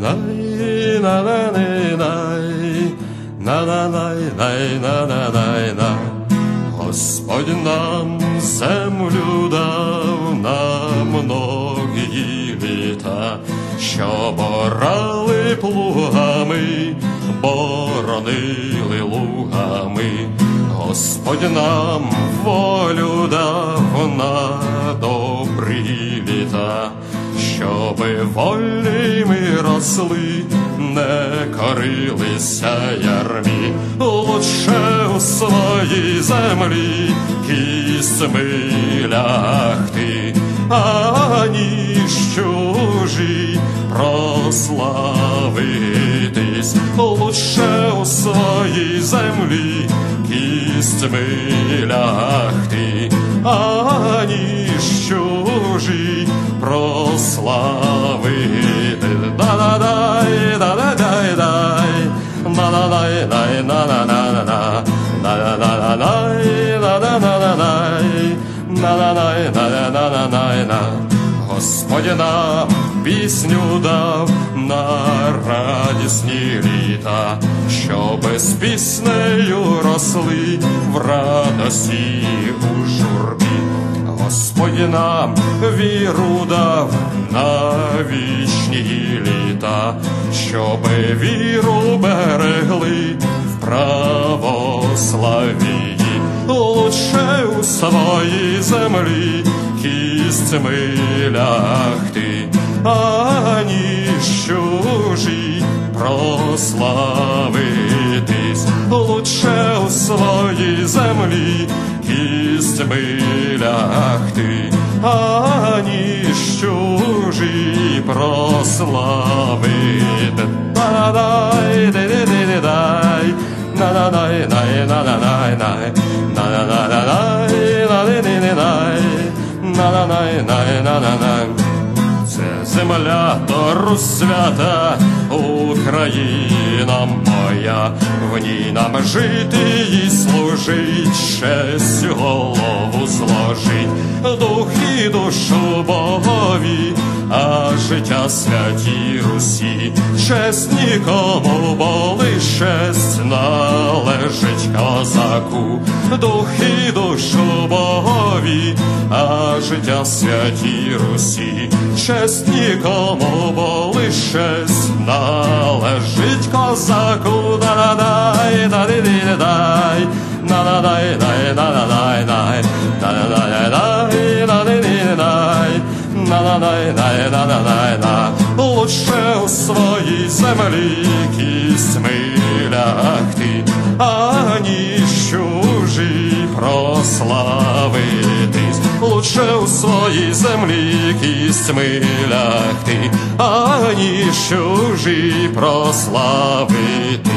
Господь нам землю дав на многії літа, щоб орали плугами, боронили лугами. Господь нам волю дав на добрі літа, щоби вольні ми росли, не корилися ярмі. Лучше у своїй землі кістьми лягти, аніж чужій прославитись. Лучше у своїй землі кістьми лягти, аніж чужій прославити. Да-да-дай, да-да-дай-дай, да-да-дай-дай, на-на-на-на-на, да-да-дай, да-да-да-дай, да-да-дай-да-да-да-дай-на. Господь нам пісню дав на радісні літа, щоби з піснею росли в радості у журбі. Господь нам віру дав на вічні літа, щоби віру берегли в православії. Лучше у своїй землі кістьми лягти, аніж чужій прославитись. Лучше у своїй землі кістьми лягти, аніж чужій прославити. Да-да-дай, дай-дай-дай, на-на-дай-дай, на-на-дай-дай, на-на-дай-дай, на-на-дай-дай, на-на-дай-дай, на-на-дай. Це земля, то Русь свята, Україна моя, в ній нам жити і служить, честь голову зложить, дух і душу Богові, а життя святій Русі. Честь нікому, бо лиш честь належить козаку, дух і душу Богові, а життя святій Русі. Честь нікому, бо лиш честь належить козаку. Да-да-дай, да-ди-ди-дай, на-на-дай-дай, на-на-дай-дай, да-да-дай-дай, да-ди-ди-дай, на-на-дай-дай, на-на-дай-дай. Лучше у своїй землі кістьми лягти, аніж чужій прославитись. Лучше у своїй землі кістьми лягти, аніж чужій прославитись.